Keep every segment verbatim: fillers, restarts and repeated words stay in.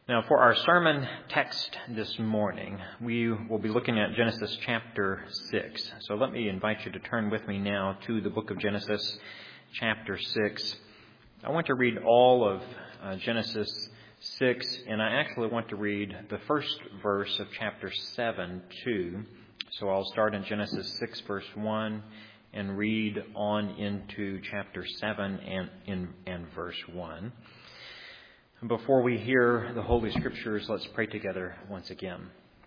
Now, for our sermon text this morning, we will be looking at Genesis chapter six. So let me invite you to turn with me now to the book of Genesis chapter six. I want to read all of uh, Genesis six, and I actually want to read the first verse of chapter seven too. So I'll start in Genesis six, verse one, and read on into chapter seven and in and verse one. Before we hear the Holy Scriptures, let's pray together once again.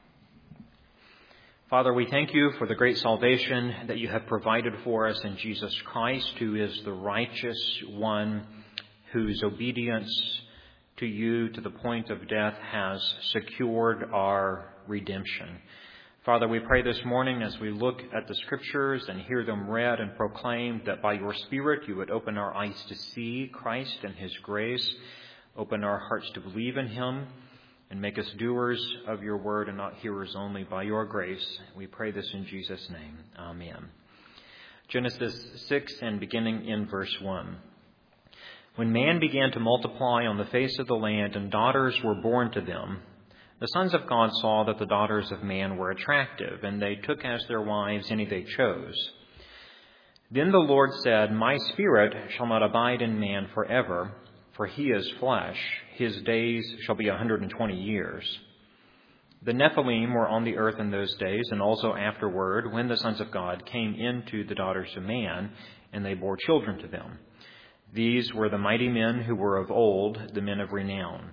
Father, we thank you for the great salvation that you have provided for us in Jesus Christ, who is the righteous one, whose obedience to you to the point of death has secured our redemption. Father, we pray this morning as we look at the Scriptures and hear them read and proclaimed, that by your Spirit you would open our eyes to see Christ and his grace. Open our hearts to believe in him and make us doers of your word and not hearers only by your grace. We pray this in Jesus' name. Amen. Genesis six, and beginning in verse one. When man began to multiply on the face of the land and daughters were born to them, the sons of God saw that the daughters of man were attractive, and they took as their wives any they chose. Then the Lord said, My spirit shall not abide in man forever, for he is flesh. His days shall be a hundred and twenty years. The Nephilim were on the earth in those days, and also afterward, when the sons of God came into the daughters of man, and they bore children to them. These were the mighty men who were of old, the men of renown.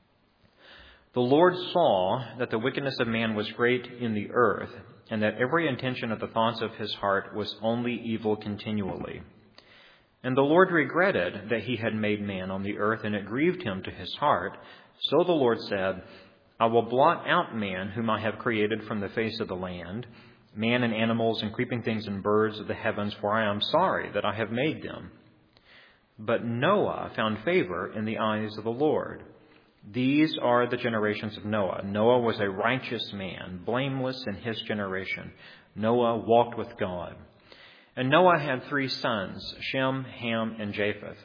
The Lord saw that the wickedness of man was great in the earth, and that every intention of the thoughts of his heart was only evil continually. And the Lord regretted that he had made man on the earth, and it grieved him to his heart. So the Lord said, I will blot out man whom I have created from the face of the land, man and animals and creeping things and birds of the heavens, for I am sorry that I have made them. But Noah found favor in the eyes of the Lord. These are the generations of Noah. Noah was a righteous man, blameless in his generation. Noah walked with God. And Noah had three sons, Shem, Ham, and Japheth.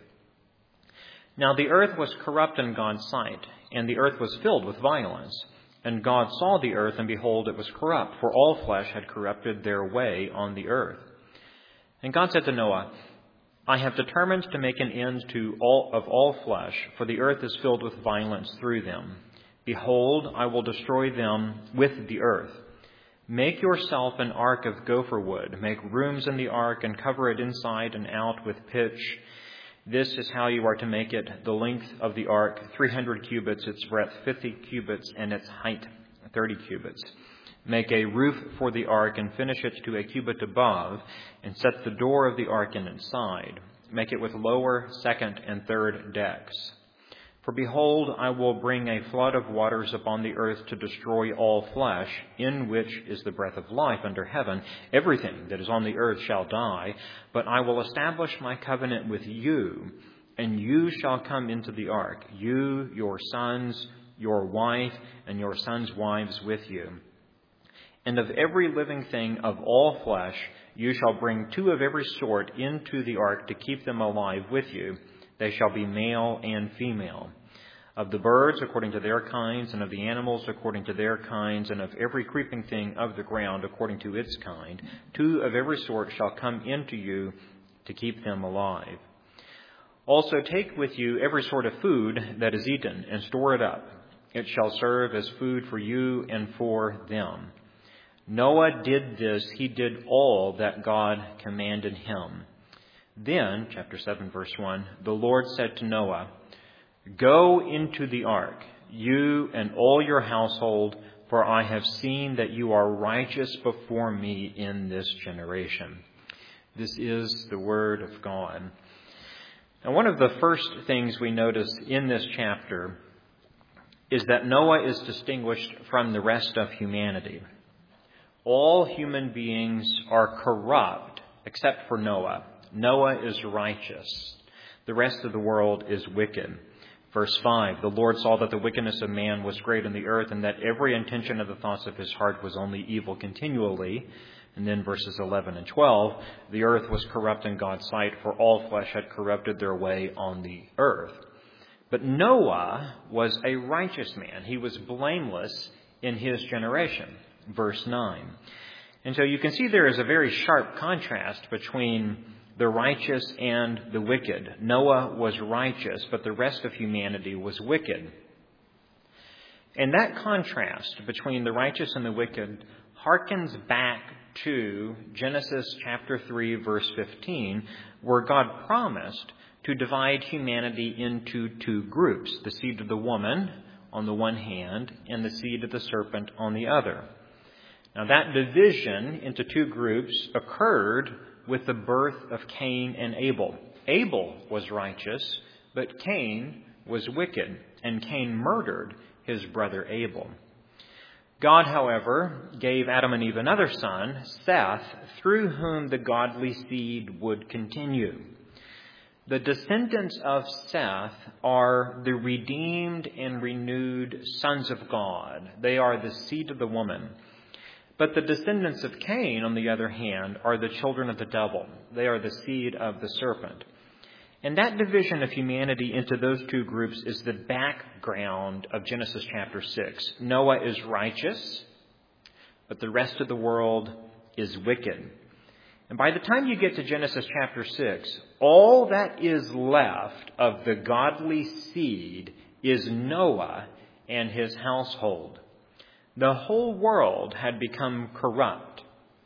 Now the earth was corrupt in God's sight, and the earth was filled with violence. And God saw the earth, and behold, it was corrupt, for all flesh had corrupted their way on the earth. And God said to Noah, I have determined to make an end to all of all flesh, for the earth is filled with violence through them. Behold, I will destroy them with the earth. Make yourself an ark of gopher wood. Make rooms in the ark and cover it inside and out with pitch. This is how you are to make it. The length of the ark, three hundred cubits, its breadth fifty cubits, and its height thirty cubits. Make a roof for the ark and finish it to a cubit above, and set the door of the ark in its side. Make it with lower, second, and third decks. For behold, I will bring a flood of waters upon the earth to destroy all flesh, in which is the breath of life under heaven. Everything that is on the earth shall die, but I will establish my covenant with you, and you shall come into the ark, you, your sons, your wife, and your sons' wives with you. And of every living thing of all flesh, you shall bring two of every sort into the ark to keep them alive with you. They shall be male and female. Of the birds according to their kinds, and of the animals according to their kinds, and of every creeping thing of the ground according to its kind, two of every sort shall come into you to keep them alive. Also take with you every sort of food that is eaten, and store it up. It shall serve as food for you and for them. Noah did this, he did all that God commanded him. Then, chapter seven, verse one, the Lord said to Noah, Go into the ark, you and all your household, for I have seen that you are righteous before me in this generation. This is the word of God. And one of the first things we notice in this chapter is that Noah is distinguished from the rest of humanity. All human beings are corrupt except for Noah. Noah is righteous. The rest of the world is wicked. Verse five, the Lord saw that the wickedness of man was great in the earth, and that every intention of the thoughts of his heart was only evil continually. And then verses eleven and twelve, the earth was corrupt in God's sight, for all flesh had corrupted their way on the earth. But Noah was a righteous man. He was blameless in his generation. Verse nine. And so you can see there is a very sharp contrast between the righteous and the wicked. Noah was righteous, but the rest of humanity was wicked. And that contrast between the righteous and the wicked harkens back to Genesis chapter three, verse fifteen, where God promised to divide humanity into two groups, the seed of the woman on the one hand and the seed of the serpent on the other. Now that division into two groups occurred with the birth of Cain and Abel. Abel was righteous, but Cain was wicked, and Cain murdered his brother Abel. God, however, gave Adam and Eve another son, Seth, through whom the godly seed would continue. The descendants of Seth are the redeemed and renewed sons of God. They are the seed of the woman. But the descendants of Cain, on the other hand, are the children of the devil. They are the seed of the serpent. And that division of humanity into those two groups is the background of Genesis chapter six. Noah is righteous, but the rest of the world is wicked. And by the time you get to Genesis chapter six, all that is left of the godly seed is Noah and his household. The whole world had become corrupt,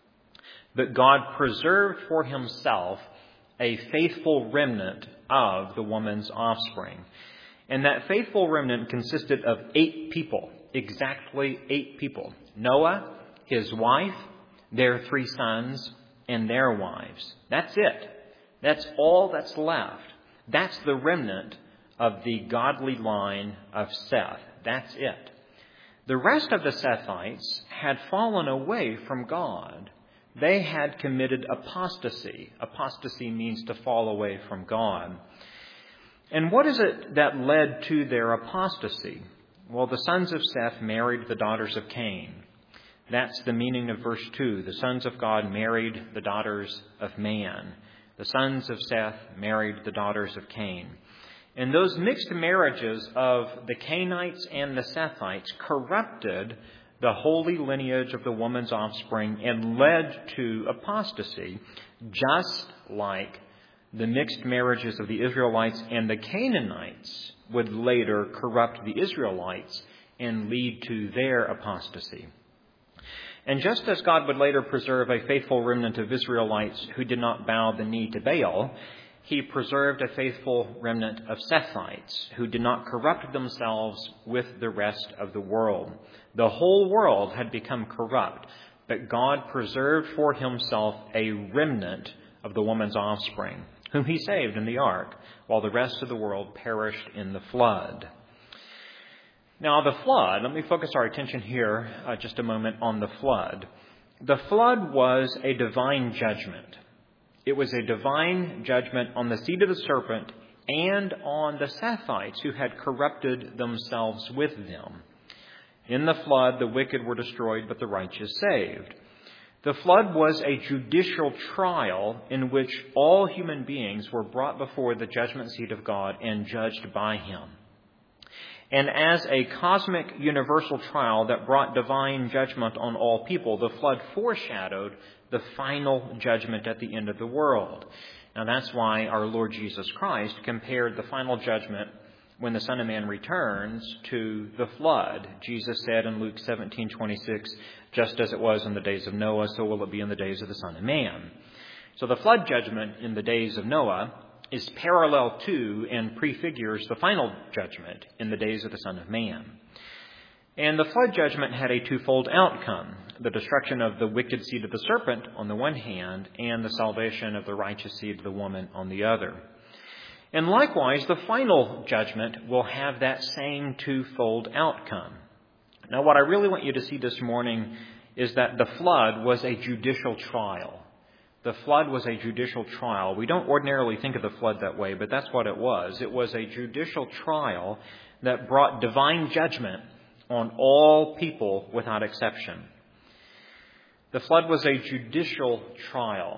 but God preserved for himself a faithful remnant of the woman's offspring. And that faithful remnant consisted of eight people, exactly eight people. Noah, his wife, their three sons, and their wives. That's it. That's all that's left. That's the remnant of the godly line of Seth. That's it. The rest of the Sethites had fallen away from God. They had committed apostasy. Apostasy means to fall away from God. And what is it that led to their apostasy? Well, the sons of Seth married the daughters of Cain. That's the meaning of verse two. The sons of God married the daughters of man. The sons of Seth married the daughters of Cain. And those mixed marriages of the Cainites and the Sethites corrupted the holy lineage of the woman's offspring and led to apostasy, just like the mixed marriages of the Israelites and the Canaanites would later corrupt the Israelites and lead to their apostasy. And just as God would later preserve a faithful remnant of Israelites who did not bow the knee to Baal, he preserved a faithful remnant of Sethites who did not corrupt themselves with the rest of the world. The whole world had become corrupt, but God preserved for himself a remnant of the woman's offspring, whom he saved in the ark, while the rest of the world perished in the flood. Now, the flood, let me focus our attention here uh, just a moment on the flood. The flood was a divine judgment. It was a divine judgment on the seed of the serpent and on the Sethites who had corrupted themselves with them. In the flood, the wicked were destroyed, but the righteous saved. The flood was a judicial trial in which all human beings were brought before the judgment seat of God and judged by him. And as a cosmic universal trial that brought divine judgment on all people, the flood foreshadowed the final judgment at the end of the world. Now that's why our Lord Jesus Christ compared the final judgment when the Son of Man returns to the flood. Jesus said in Luke seventeen twenty-six, just as it was in the days of Noah, so will it be in the days of the Son of Man. So the flood judgment in the days of Noah is parallel to and prefigures the final judgment in the days of the Son of Man. And the flood judgment had a twofold outcome, the destruction of the wicked seed of the serpent on the one hand, and the salvation of the righteous seed of the woman on the other. And likewise, the final judgment will have that same twofold outcome. Now, what I really want you to see this morning is that the flood was a judicial trial. The flood was a judicial trial. We don't ordinarily think of the flood that way, but that's what it was. It was a judicial trial that brought divine judgment on all people without exception. The flood was a judicial trial.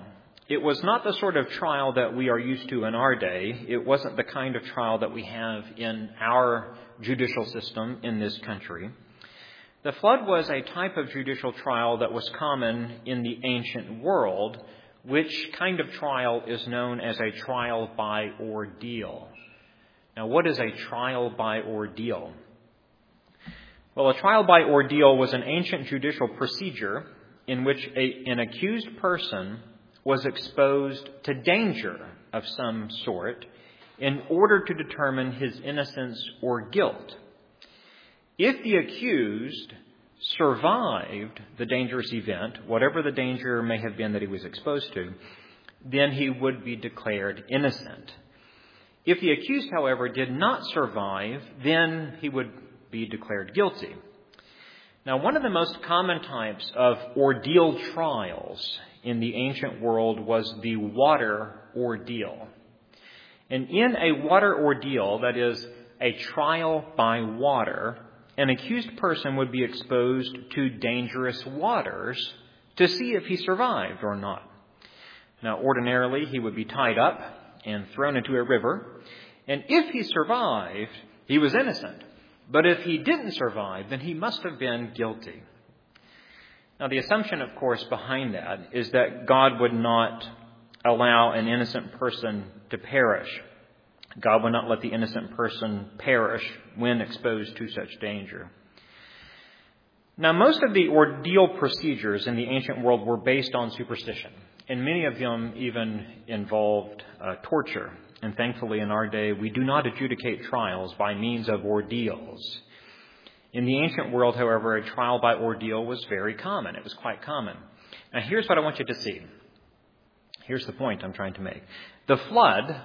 It was not the sort of trial that we are used to in our day. It wasn't the kind of trial that we have in our judicial system in this country. The flood was a type of judicial trial that was common in the ancient world, which kind of trial is known as a trial by ordeal. Now, what is a trial by ordeal? Well, a trial by ordeal was an ancient judicial procedure in which a, an accused person was exposed to danger of some sort in order to determine his innocence or guilt. If the accused survived the dangerous event, whatever the danger may have been that he was exposed to, then he would be declared innocent. If the accused, however, did not survive, then he would be declared guilty. Now, one of the most common types of ordeal trials in the ancient world was the water ordeal. And in a water ordeal, that is, a trial by water, an accused person would be exposed to dangerous waters to see if he survived or not. Now, ordinarily, he would be tied up and thrown into a river, and if he survived, he was innocent. But if he didn't survive, then he must have been guilty. Now, the assumption, of course, behind that is that God would not allow an innocent person to perish. God would not let the innocent person perish when exposed to such danger. Now, most of the ordeal procedures in the ancient world were based on superstition, and many of them even involved uh, torture. And thankfully, in our day, we do not adjudicate trials by means of ordeals. In the ancient world, however, a trial by ordeal was very common. It was quite common. Now, here's what I want you to see. Here's the point I'm trying to make. The flood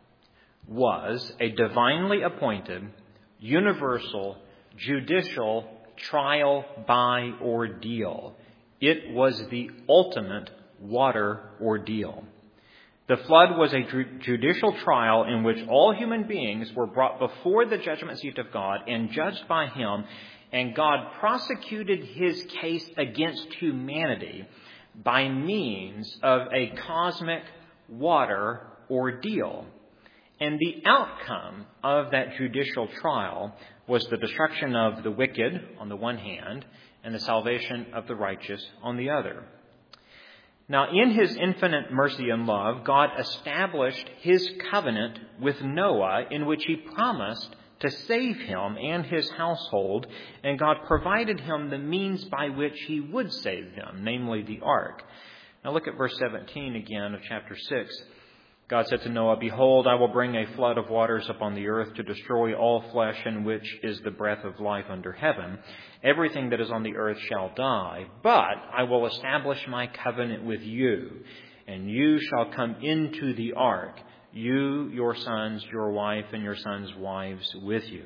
was a divinely appointed, universal, judicial trial by ordeal. It was the ultimate water ordeal. The flood was a judicial trial in which all human beings were brought before the judgment seat of God and judged by Him, and God prosecuted His case against humanity by means of a cosmic water ordeal. And the outcome of that judicial trial was the destruction of the wicked on the one hand and the salvation of the righteous on the other. Now, in His infinite mercy and love, God established His covenant with Noah in which He promised to save him and his household, and God provided him the means by which He would save them, namely the ark. Now look at verse seventeen again of chapter six. God said to Noah, "Behold, I will bring a flood of waters upon the earth to destroy all flesh in which is the breath of life under heaven. Everything that is on the earth shall die, but I will establish my covenant with you, and you shall come into the ark, you, your sons, your wife, and your sons' wives with you."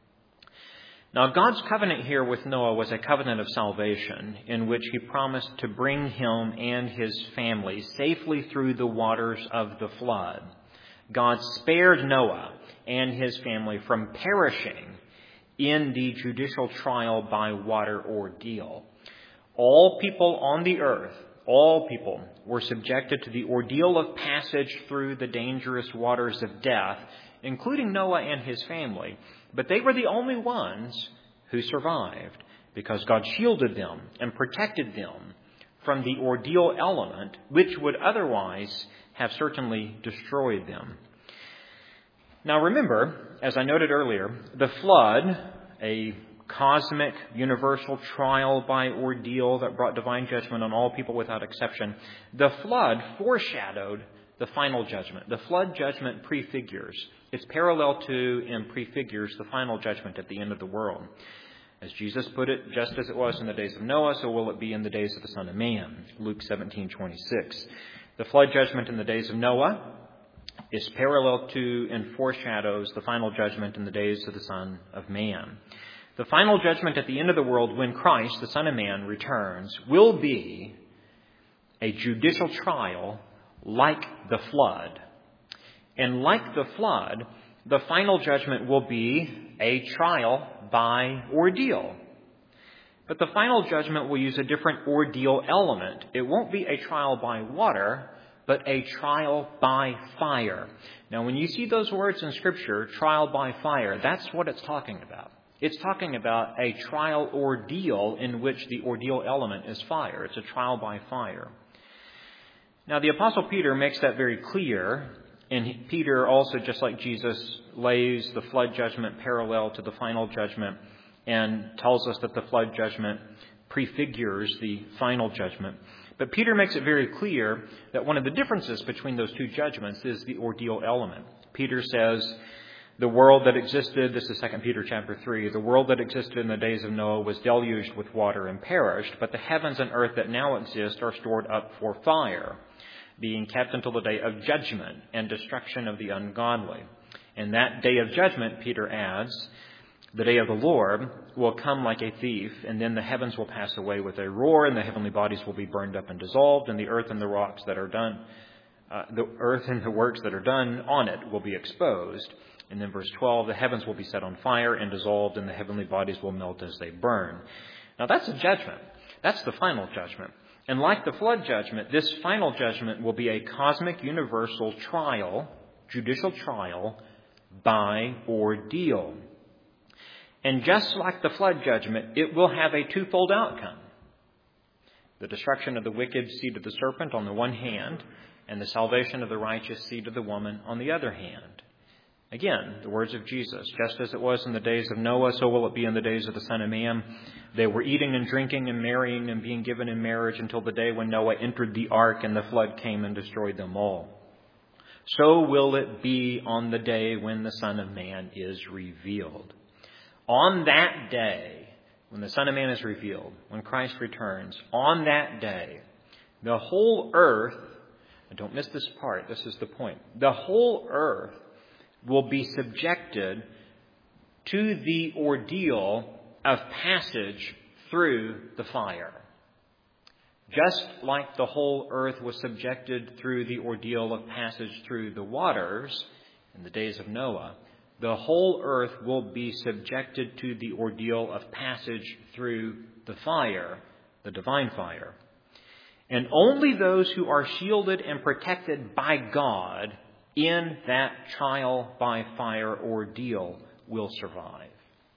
Now, God's covenant here with Noah was a covenant of salvation in which He promised to bring him and his family safely through the waters of the flood. God spared Noah and his family from perishing in the judicial trial by water ordeal. All people on the earth, all people were subjected to the ordeal of passage through the dangerous waters of death, including Noah and his family. But they were the only ones who survived because God shielded them and protected them from the ordeal element, which would otherwise have certainly destroyed them. Now remember, as I noted earlier, the flood, a cosmic, universal trial by ordeal that brought divine judgment on all people without exception, the flood foreshadowed the final judgment. The flood judgment prefigures. It's parallel to and prefigures the final judgment at the end of the world. As Jesus put it, just as it was in the days of Noah, so will it be in the days of the Son of Man. Luke seventeen twenty-six. The flood judgment in the days of Noah is parallel to and foreshadows the final judgment in the days of the Son of Man. The final judgment at the end of the world, when Christ, the Son of Man, returns, will be a judicial trial like the flood. And like the flood, the final judgment will be a trial by ordeal. But the final judgment will use a different ordeal element. It won't be a trial by water, but a trial by fire. Now, when you see those words in Scripture, trial by fire, that's what it's talking about. It's talking about a trial ordeal in which the ordeal element is fire. It's a trial by fire. Now, the Apostle Peter makes that very clear. And he, Peter also, just like Jesus, lays the flood judgment parallel to the final judgment and tells us that the flood judgment prefigures the final judgment. But Peter makes it very clear that one of the differences between those two judgments is the ordeal element. Peter says, the world that existed, this is Second Peter chapter three, the world that existed in the days of Noah was deluged with water and perished, but the heavens and earth that now exist are stored up for fire, being kept until the day of judgment and destruction of the ungodly. And that day of judgment, Peter adds, the day of the Lord will come like a thief, and then the heavens will pass away with a roar, and the heavenly bodies will be burned up and dissolved, and the earth and the rocks that are done, uh, the earth and the works that are done on it will be exposed. And then verse twelve, the heavens will be set on fire and dissolved, and the heavenly bodies will melt as they burn. Now that's a judgment. That's the final judgment. And like the flood judgment, this final judgment will be a cosmic universal trial, judicial trial, by ordeal. And just like the flood judgment, it will have a twofold outcome. The destruction of the wicked seed of the serpent on the one hand, and the salvation of the righteous seed of the woman on the other hand. Again, the words of Jesus, just as it was in the days of Noah, so will it be in the days of the Son of Man. They were eating and drinking and marrying and being given in marriage until the day when Noah entered the ark and the flood came and destroyed them all. So will it be on the day when the Son of Man is revealed. On that day, when the Son of Man is revealed, when Christ returns, on that day, the whole earth, and don't miss this part, this is the point, the whole earth will be subjected to the ordeal of passage through the fire. Just like the whole earth was subjected through the ordeal of passage through the waters in the days of Noah, the whole earth will be subjected to the ordeal of passage through the fire, the divine fire. And only those who are shielded and protected by God in that trial by fire ordeal will survive.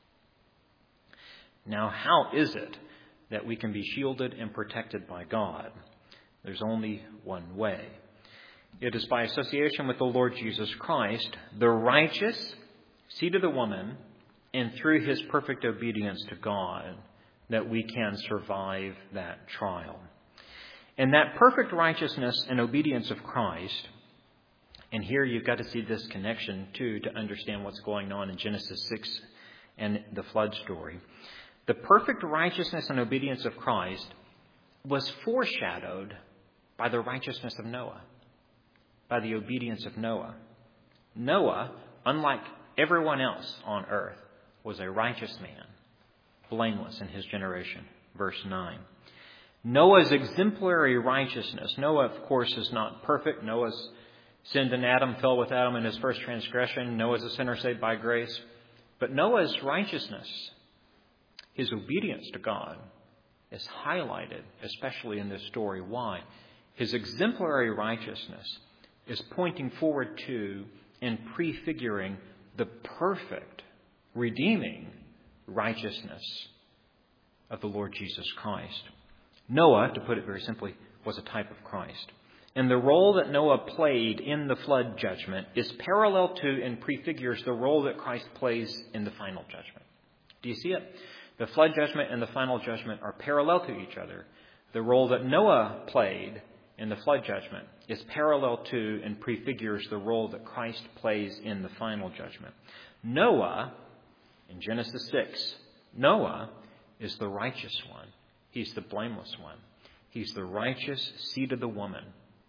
Now, how is it that we can be shielded and protected by God? There's only one way. It is by association with the Lord Jesus Christ, the righteous seed of the woman, and through his perfect obedience to God, that we can survive that trial. And that perfect righteousness and obedience of Christ, and here you've got to see this connection too to understand what's going on in Genesis six and the flood story. The perfect righteousness and obedience of Christ was foreshadowed by the righteousness of Noah, by the obedience of Noah. Noah, unlike everyone else on earth, was a righteous man, blameless in his generation. Verse nine. Noah's exemplary righteousness. Noah, of course, is not perfect. Noah's sinned in Adam, fell with Adam in his first transgression. Noah's a sinner saved by grace. But Noah's righteousness, his obedience to God, is highlighted, especially in this story. Why? His exemplary righteousness is pointing forward to and prefiguring the perfect, redeeming righteousness of the Lord Jesus Christ. Noah, to put it very simply, was a type of Christ. And the role that Noah played in the flood judgment is parallel to and prefigures the role that Christ plays in the final judgment. Do you see it? The flood judgment and the final judgment are parallel to each other. The role that Noah played in the flood judgment is parallel to and prefigures the role that Christ plays in the final judgment. Noah, in Genesis six, Noah is the righteous one. He's the blameless one. He's the righteous seed of the woman,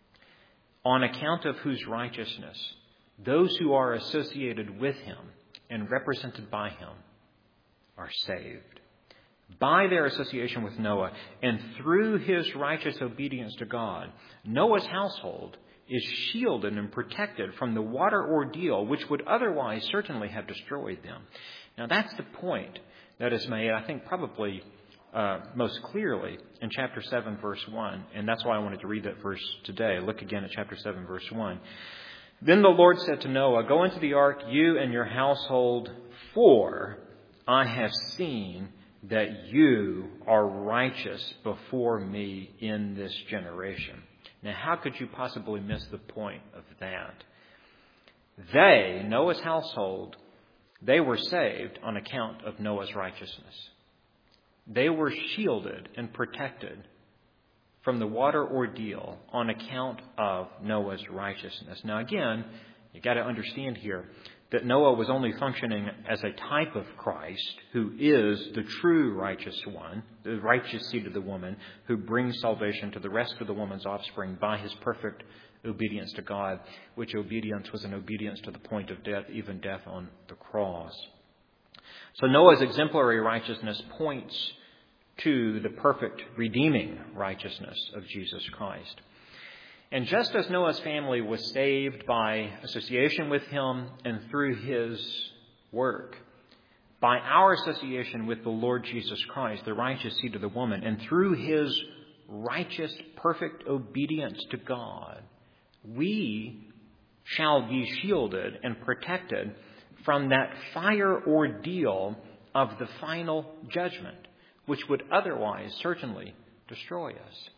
on account of whose righteousness those who are associated with him and represented by him are saved. By their association with Noah and through his righteous obedience to God, Noah's household is shielded and protected from the water ordeal which would otherwise certainly have destroyed them. Now that's the point that is made, I think, probably uh, most clearly in chapter seven, verse one. And that's why I wanted to read that verse today. Look again at chapter seven, verse one. Then the Lord said to Noah, "Go into the ark, you and your household, for I have seen that you are righteous before me in this generation." Now, how could you possibly miss the point of that? They, Noah's household, they were saved on account of Noah's righteousness. They were shielded and protected from the water ordeal on account of Noah's righteousness. Now, again, you got to understand here that Noah was only functioning as a type of Christ, who is the true righteous one, the righteous seed of the woman, who brings salvation to the rest of the woman's offspring by his perfect obedience to God, which obedience was an obedience to the point of death, even death on the cross. So Noah's exemplary righteousness points to the perfect redeeming righteousness of Jesus Christ. And just as Noah's family was saved by association with him and through his work, by our association with the Lord Jesus Christ, the righteous seed of the woman, and through his righteous, perfect obedience to God, we shall be shielded and protected from that fire ordeal of the final judgment, which would otherwise certainly destroy us.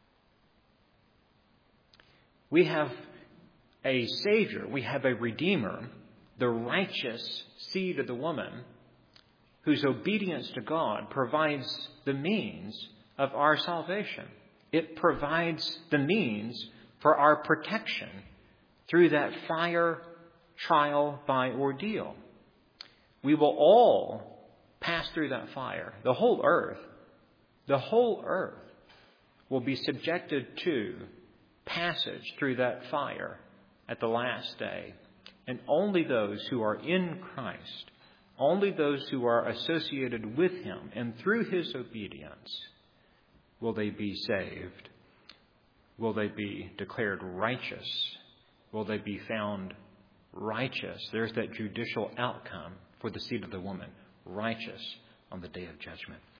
We have a Savior, we have a Redeemer, the righteous seed of the woman, whose obedience to God provides the means of our salvation. It provides the means for our protection through that fire trial by ordeal. We will all pass through that fire. The whole earth, the whole earth will be subjected to passage through that fire at the last day. And only those who are in Christ, only those who are associated with him and through his obedience, will they be saved. Will they be declared righteous? Will they be found righteous? There's that judicial outcome for the seed of the woman, righteous on the day of judgment.